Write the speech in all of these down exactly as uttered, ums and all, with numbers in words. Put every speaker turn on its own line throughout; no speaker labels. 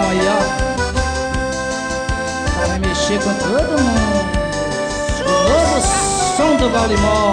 chamegão aí, ó. Vai mexer com todo mundo. O novo som do Gaulimó.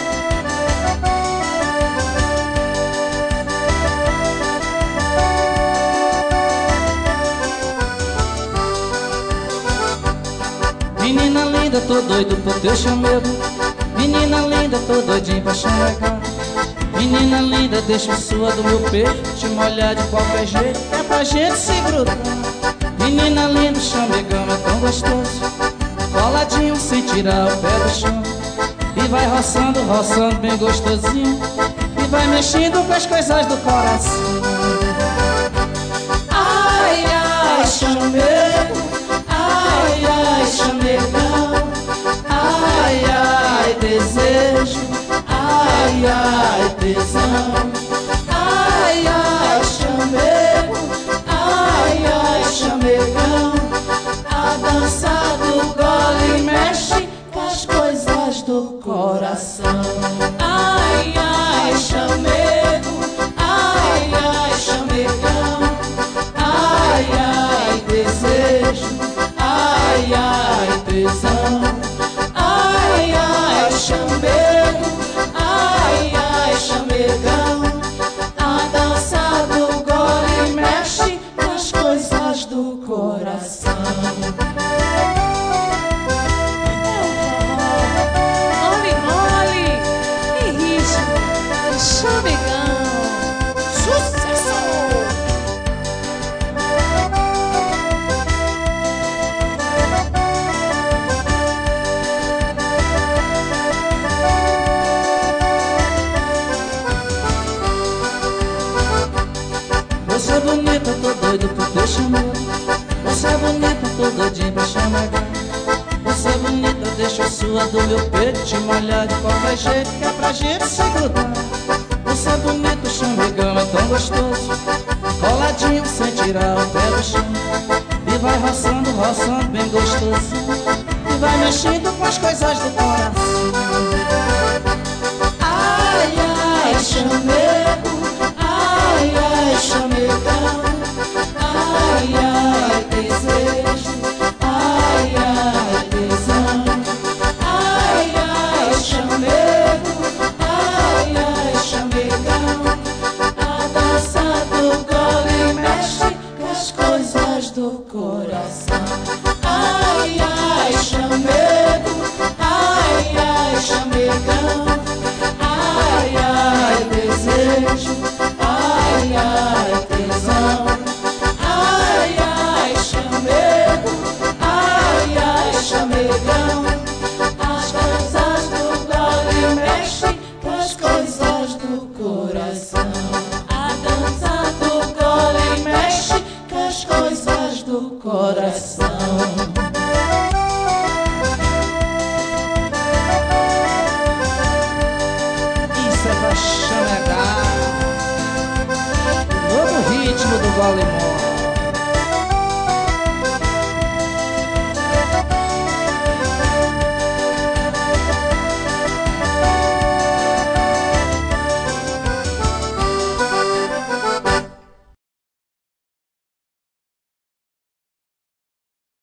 Menina linda, tô doido por teu chamego. Menina linda, tô doidinho pra chamegar. Menina linda, deixa sua do meu peito te molhar de qualquer jeito, é pra gente se grudar. Menina linda, o chamegão é tão gostoso, coladinho sem tirar o pé do chão. E vai roçando, roçando bem gostosinho, e vai mexendo com as coisas do coração. Ai, ai, chamego, ai, ai, chamegão, ai, ai, desejo, ai, ai, tesão, ai, ai, chamego, ai, ai, chamegão. A dança do gole mexe com as coisas do coração. Ai, ai, chamego, ai, ai, chamegão, ai, ai, desejo, ai, ai, tesão, ai, ai, chamego, ai, ai, chamegão. A dança do gole mexe com as coisas do coração.
Gole, gole e ritmo, chamegão. Sucesso!
Você é bonita, tô doido por teu chamego. Você é bonita, tô doidinho pra chamegar. Você é bonita, deixa a sua do meu peito te molhar de qualquer jeito, que é pra gente se grudar. Você é bonita, o chamegão é tão gostoso, coladinho sem tirar o pé do chão. E vai roçando, roçando bem gostosinho, e vai mexendo com as coisas do coração. Ai, ai, chamego, ai, ai, chamegão, ai, ai, desejo, ai, ai, tesão, ai, ai, chamego, ai, ai, chamegão. A dança do gole mexe com as coisas do coração. Ai, ai, chamego, ai, ai, chamegão, ai, ai, desejo, ai, ai, tesão, ai, ai, chamego, ai, ai, chamegão. As coisas do gole mexem com as coisas do coração. A dança do gole mexe com as coisas do coração. Isso é pra chamegar. O novo ritmo do Gaulimó.